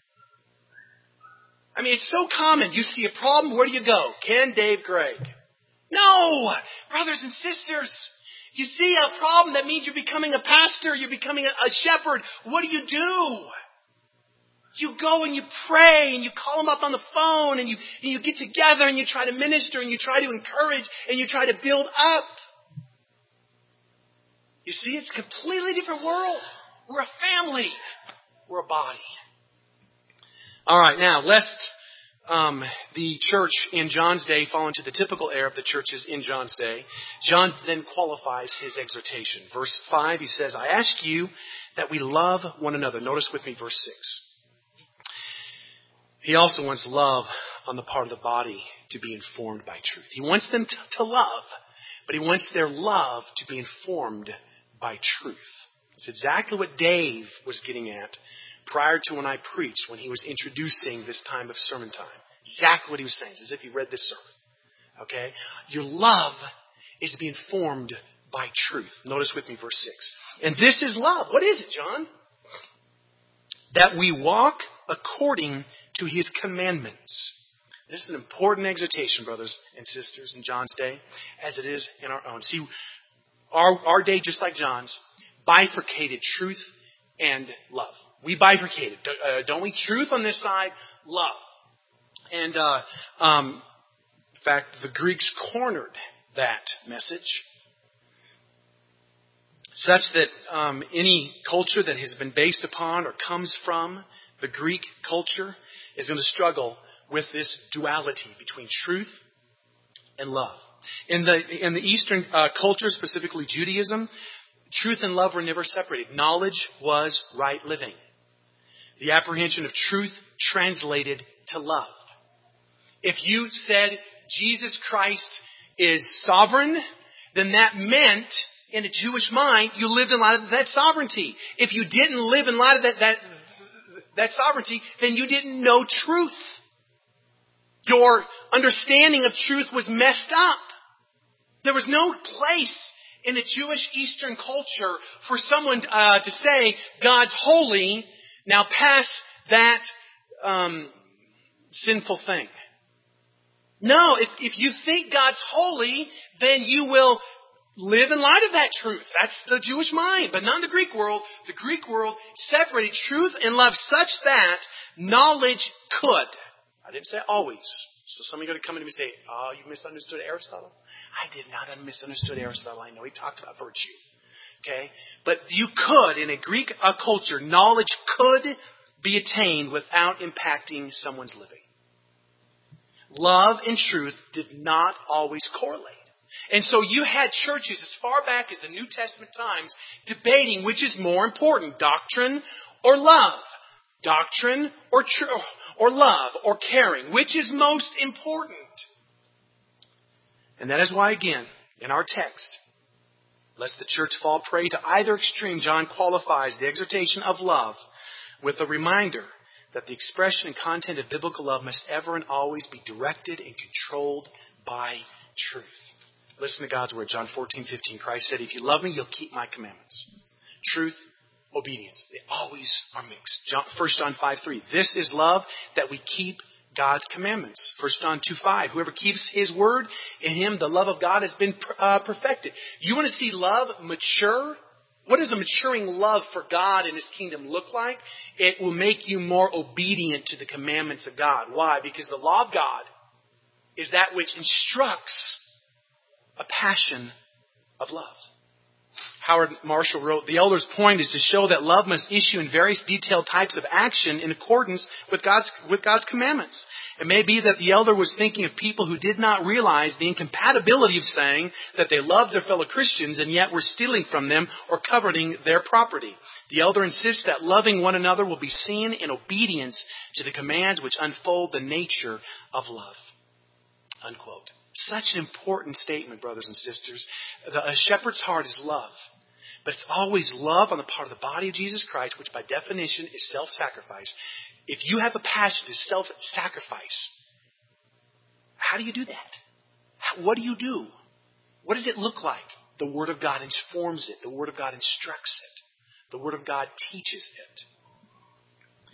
I mean, it's so common. You see a problem, where do you go? Ken, Dave, Greg. No! Brothers and sisters, you see a problem that means you're becoming a pastor, you're becoming a, a shepherd. What do you do? You go and you pray and you call them up on the phone and you, and you get together and you try to minister and you try to encourage and you try to build up. You see, it's a completely different world. We're a family. We're a body. All right, now, lest um, the church in John's day fall into the typical error of the churches in John's day, John then qualifies his exhortation. Verse five, he says, I ask you that we love one another. Notice with me verse six. He also wants love on the part of the body to be informed by truth. He wants them to, to love, but he wants their love to be informed by truth. It's exactly what Dave was getting at prior to when I preached, when he was introducing this time of sermon time. Exactly what he was saying. It's as if he read this sermon. Okay? Your love is to be informed by truth. Notice with me verse six. And this is love. What is it, John? That we walk according to his commandments. This is an important exhortation, brothers and sisters, in John's day, as it is in our own. See, our, our day, just like John's, bifurcated truth and love. We bifurcated. Uh, don't we? Truth on this side, love. And, uh, um, in fact, the Greeks cornered that message such that um, any culture that has been based upon or comes from the Greek culture is going to struggle with this duality between truth and love. In the in the Eastern uh, culture, specifically Judaism, truth and love were never separated. Knowledge was right living. The apprehension of truth translated to love. If you said Jesus Christ is sovereign, then that meant, in a Jewish mind, you lived in light of that sovereignty. If you didn't live in light of that, that, that sovereignty, then you didn't know truth. Your understanding of truth was messed up. There was no place in the Jewish Eastern culture for someone uh, to say, God's holy, now pass that um, sinful thing. No, if, if you think God's holy, then you will live in light of that truth. That's the Jewish mind, but not in the Greek world. The Greek world separated truth and love such that knowledge could. I didn't say always. So some of you are going to come in and say, oh, you misunderstood Aristotle? I did not have misunderstood Aristotle. I know he talked about virtue. Okay? But you could, in a Greek uh, culture, knowledge could be attained without impacting someone's living. Love and truth did not always correlate. And so you had churches as far back as the New Testament times debating which is more important, doctrine or love. Doctrine or tr- or love or caring. Which is most important? And that is why, again, in our text, lest the church fall prey to either extreme, John qualifies the exhortation of love with a reminder that the expression and content of biblical love must ever and always be directed and controlled by truth. Listen to God's word, John fourteen fifteen. Christ said, if you love me, you'll keep my commandments. Truth, obedience. They always are mixed. John, First John five three. This is love, that we keep God's commandments. First John two five. Whoever keeps his word, in him the love of God has been uh, perfected. You want to see love mature? What does a maturing love for God and his kingdom look like? It will make you more obedient to the commandments of God. Why? Because the law of God is that which instructs a passion of love. Howard Marshall wrote, the elder's point is to show that love must issue in various detailed types of action in accordance with God's, with God's commandments. It may be that the elder was thinking of people who did not realize the incompatibility of saying that they loved their fellow Christians and yet were stealing from them or coveting their property. The elder insists that loving one another will be seen in obedience to the commands which unfold the nature of love. Unquote. Such an important statement, brothers and sisters. The, a shepherd's heart is love. But it's always love on the part of the body of Jesus Christ, which by definition is self-sacrifice. If you have a passion to self-sacrifice, how do you do that? How, what do you do? What does it look like? The Word of God informs it. The Word of God instructs it. The Word of God teaches it.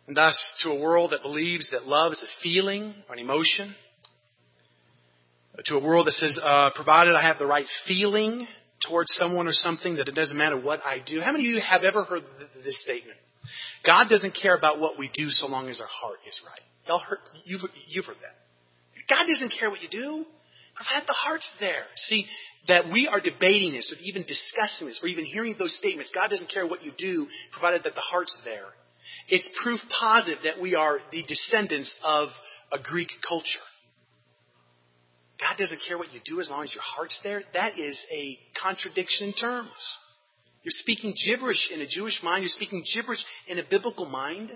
And thus, to a world that believes that love is a feeling or an emotion, to a world that says, uh, provided I have the right feeling towards someone or something, that it doesn't matter what I do. How many of you have ever heard th- this statement? God doesn't care about what we do so long as our heart is right. Y'all heard, you've, you've heard that. God doesn't care what you do, provided the heart's there. See, that we are debating this, or even discussing this, or even hearing those statements, God doesn't care what you do, provided that the heart's there. It's proof positive that we are the descendants of a Greek culture. God doesn't care what you do as long as your heart's there. That is a contradiction in terms. You're speaking gibberish in a Jewish mind. You're speaking gibberish in a biblical mind.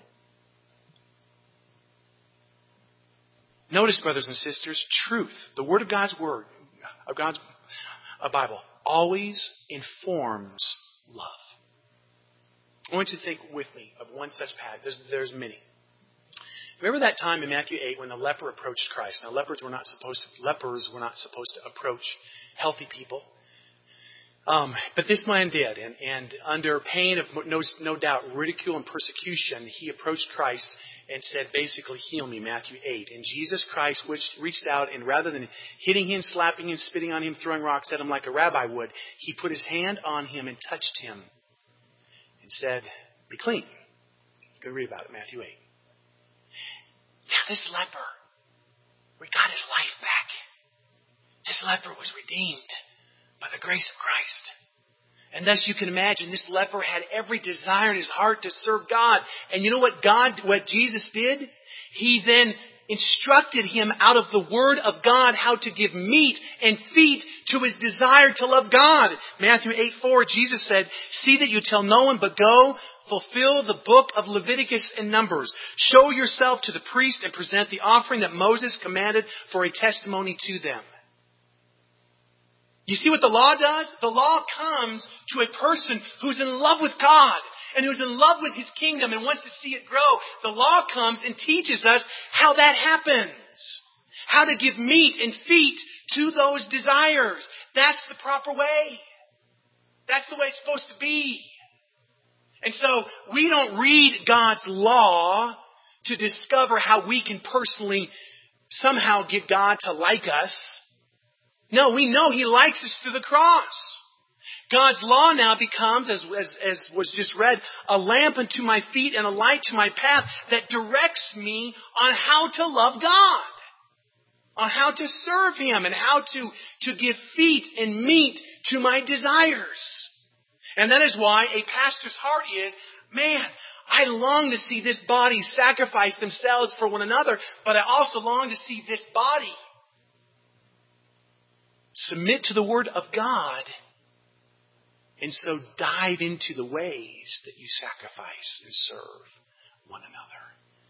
Notice, brothers and sisters, truth, the Word of God's Word, of God's uh, Bible, always informs love. I want you to think with me of one such path. There's, there's many. Remember that time in Matthew eight when the leper approached Christ? Now, lepers were not supposed to, lepers were not supposed to approach healthy people. Um, but this man did. And, and under pain of no, no doubt ridicule and persecution, he approached Christ and said, basically, heal me, Matthew eight. And Jesus Christ which reached out and rather than hitting him, slapping him, spitting on him, throwing rocks at him like a rabbi would, he put his hand on him and touched him and said, be clean. You can read about it, Matthew eight. Now this leper, we got his life back. This leper was redeemed by the grace of Christ. And thus you can imagine this leper had every desire in his heart to serve God. And you know what God, what Jesus did? He then instructed him out of the Word of God how to give meat and feet to his desire to love God. Matthew eight four, Jesus said, see that you tell no one, but go, fulfill the book of Leviticus and Numbers. Show yourself to the priest and present the offering that Moses commanded for a testimony to them. You see what the law does? The law comes to a person who's in love with God and who's in love with His kingdom and wants to see it grow. The law comes and teaches us how that happens. How to give meat and feet to those desires. That's the proper way. That's the way it's supposed to be. And so we don't read God's law to discover how we can personally somehow get God to like us. No, we know He likes us through the cross. God's law now becomes, as, as, as was just read, a lamp unto my feet and a light to my path that directs me on how to love God, on how to serve Him, and how to, to give feet and meat to my desires. And that is why a pastor's heart is, man, I long to see this body sacrifice themselves for one another, but I also long to see this body submit to the Word of God, and so dive into the ways that you sacrifice and serve one another.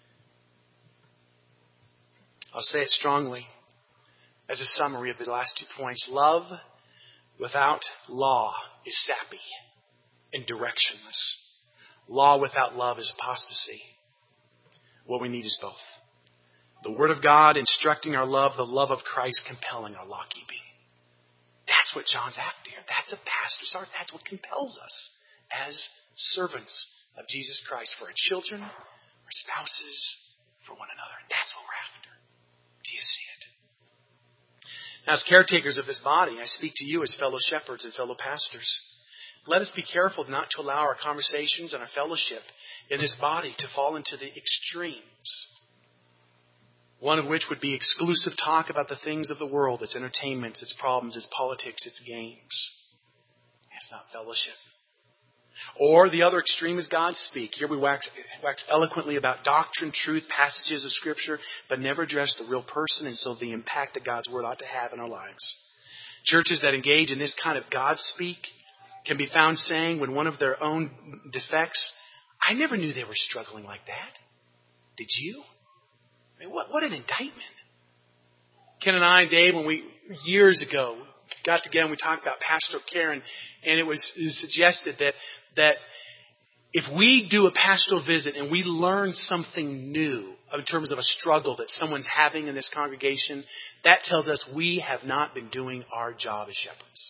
I'll say it strongly as a summary of the last two points. Love without law is sappy and directionless. Law without love is apostasy. What we need is both. The Word of God instructing our love, the love of Christ compelling our law-keeping. That's what John's after here. That's a pastor's heart. That's what compels us as servants of Jesus Christ for our children, our spouses, for one another. That's what we're after. Do you see it? Now, as caretakers of this body, I speak to you as fellow shepherds and fellow pastors. Let us be careful not to allow our conversations and our fellowship in this body to fall into the extremes. One of which would be exclusive talk about the things of the world, its entertainments, its problems, its politics, its games. That's not fellowship. Or the other extreme is God speak. Here we wax, wax eloquently about doctrine, truth, passages of Scripture, but never address the real person and so the impact that God's Word ought to have in our lives. Churches that engage in this kind of God speak can be found saying when one of their own defects, I never knew they were struggling like that. Did you? I mean, what, what an indictment. Ken and I and Dave, when we, years ago, got together and we talked about pastoral care, and, and it, was, it was suggested that, that if we do a pastoral visit and we learn something new in terms of a struggle that someone's having in this congregation, that tells us we have not been doing our job as shepherds.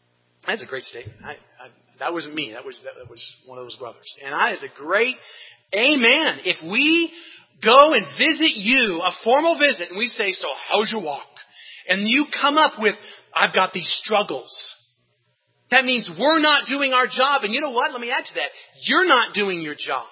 That's a great statement. I, I, that wasn't me. That was, that was one of those brothers. And that is a great Amen. If we go and visit you, a formal visit, and we say, so how's your walk? And you come up with, I've got these struggles. That means we're not doing our job. And you know what? Let me add to that. You're not doing your job.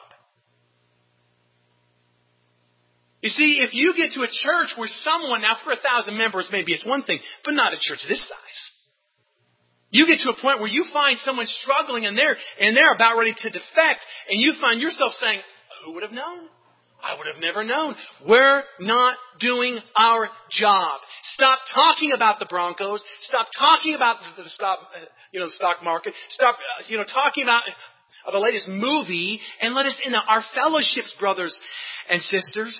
You see, if you get to a church where someone, now for a thousand members, maybe it's one thing, but not a church this size. You get to a point where you find someone struggling and they're, and they're about ready to defect, and you find yourself saying, who would have known? I would have never known. We're not doing our job. Stop talking about the Broncos. Stop talking about the, the stock, you know, the stock market. Stop, you know, talking about the latest movie, and let us in our fellowships, brothers and sisters,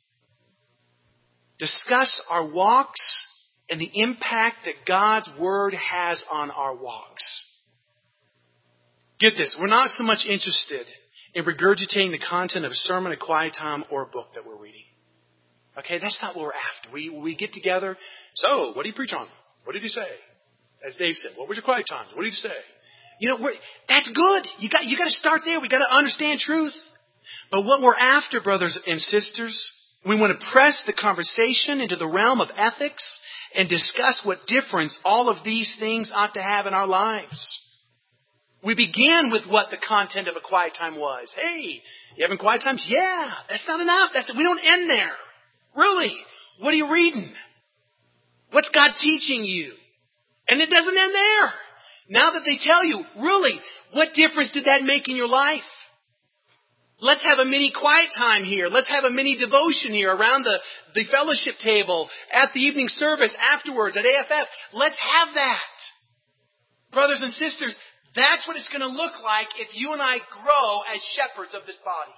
discuss our walks and the impact that God's Word has on our walks. Get this. We're not so much interested in regurgitating the content of a sermon, a quiet time, or a book that we're reading. Okay, that's not what we're after. We we get together. So, what did he preach on? What did he say? As Dave said, what was your quiet times? What did he say? You know, we're, that's good. You got you got to start there. We got to understand truth. But what we're after, brothers and sisters, we want to press the conversation into the realm of ethics and discuss what difference all of these things ought to have in our lives. We began with what the content of a quiet time was. Hey, you having quiet times? Yeah, that's not enough. That's we don't end there. Really? What are you reading? What's God teaching you? And it doesn't end there. Now that they tell you, really, what difference did that make in your life? Let's have a mini quiet time here. Let's have a mini devotion here around the, the fellowship table, at the evening service, afterwards, at A F F. Let's have that. Brothers and sisters, that's what it's going to look like if you and I grow as shepherds of this body.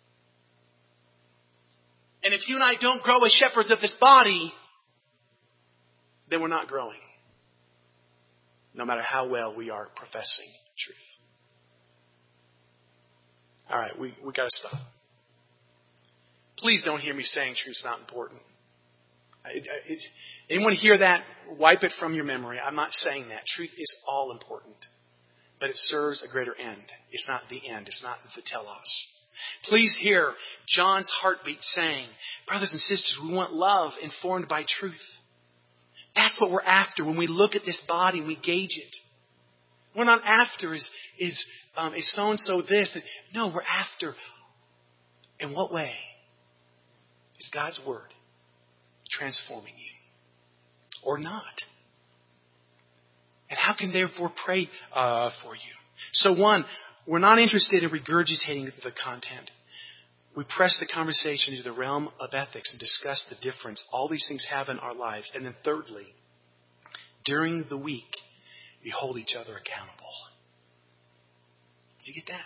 And if you and I don't grow as shepherds of this body, then we're not growing. No matter how well we are professing truth. All right, we we got to stop. Please don't hear me saying truth's not important. It, it, anyone hear that? Wipe it from your memory. I'm not saying that. Truth is all important. But it serves a greater end. It's not the end. It's not the telos. Please hear John's heartbeat saying, brothers and sisters, we want love informed by truth. That's what we're after when we look at this body and we gauge it. We're not after is, is, um, is so-and-so this. No, we're after in what way is God's Word transforming you or not? And how can therefore pray uh, for you? So one, we're not interested in regurgitating the content. We press the conversation into the realm of ethics and discuss the difference all these things have in our lives. And then thirdly, during the week, we hold each other accountable. Did you get that?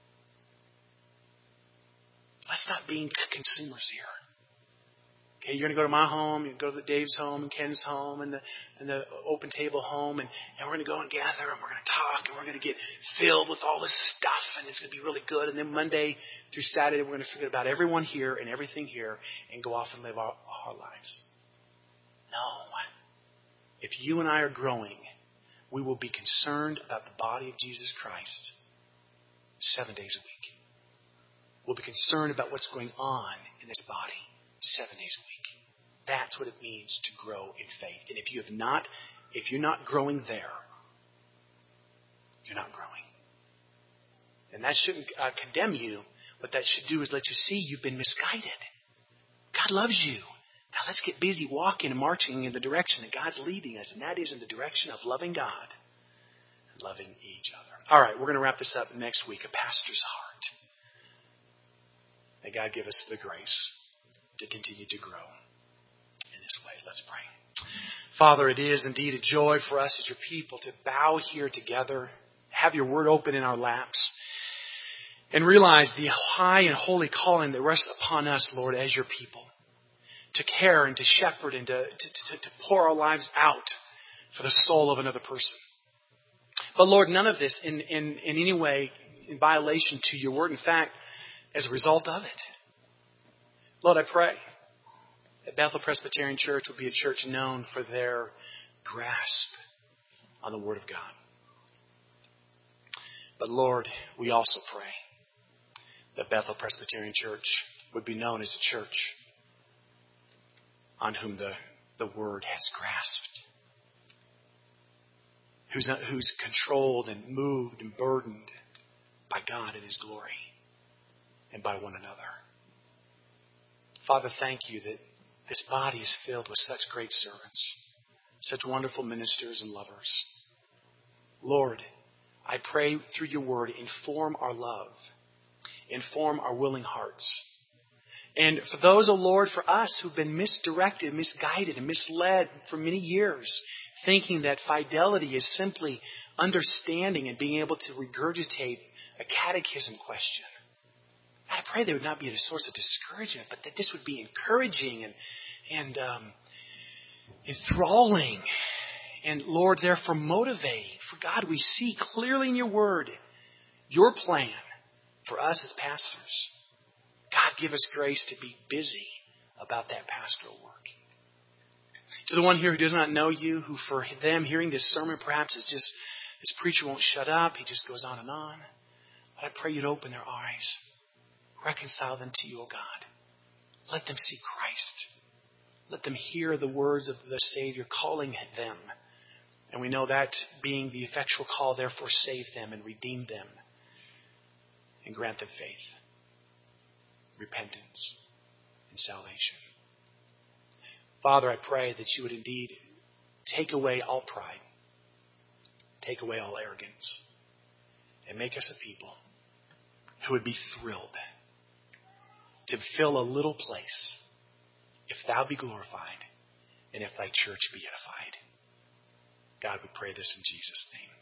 Let's not be consumers here. Okay, you're going to go to my home, you go to Dave's home, and Ken's home, and the and the open table home, and, and we're going to go and gather, and we're going to talk, and we're going to get filled with all this stuff, and it's going to be really good. And then Monday through Saturday, we're going to forget about everyone here and everything here and go off and live our, our lives. No. If you and I are growing, we will be concerned about the body of Jesus Christ seven days a week. We'll be concerned about what's going on in this body seven days a week. That's what it means to grow in faith. And if you have not, if you're not growing there, you're not growing. And that shouldn't uh, condemn you. What that should do is let you see you've been misguided. God loves you. Now let's get busy walking and marching in the direction that God's leading us. And that is in the direction of loving God and loving each other. All right, we're going to wrap this up next week. A pastor's heart. May God give us the grace to continue to grow in this way. Let's pray. Father, it is indeed a joy for us as your people to bow here together, have your word open in our laps, and realize the high and holy calling that rests upon us, Lord, as your people, to care and to shepherd and to, to, to pour our lives out for the soul of another person. But Lord, none of this in, in, in any way in violation to your word. In fact, as a result of it. Lord, I pray that Bethel Presbyterian Church will be a church known for their grasp on the Word of God. But Lord, we also pray that Bethel Presbyterian Church would be known as a church on whom the, the Word has grasped, who's, who's controlled and moved and burdened by God and His glory and by one another. Father, thank you that this body is filled with such great servants, such wonderful ministers and lovers. Lord, I pray through your word, inform our love, inform our willing hearts. And for those, O Lord, for us who've been misdirected, misguided, and misled for many years, thinking that fidelity is simply understanding and being able to regurgitate a catechism question. I pray they would not be a source of discouragement, but that this would be encouraging and, and um, enthralling. And Lord, therefore motivating. For God, we see clearly in your word your plan for us as pastors. God, give us grace to be busy about that pastoral work. To the one here who does not know you, who for them hearing this sermon perhaps is just, this preacher won't shut up, he just goes on and on. But I pray you'd open their eyes. Reconcile them to you, O God. Let them see Christ. Let them hear the words of the Savior calling them. And we know that being the effectual call, therefore save them and redeem them and grant them faith, repentance, and salvation. Father, I pray that you would indeed take away all pride, take away all arrogance, and make us a people who would be thrilled to fill a little place if thou be glorified and if thy church be edified. God, we pray this in Jesus' name.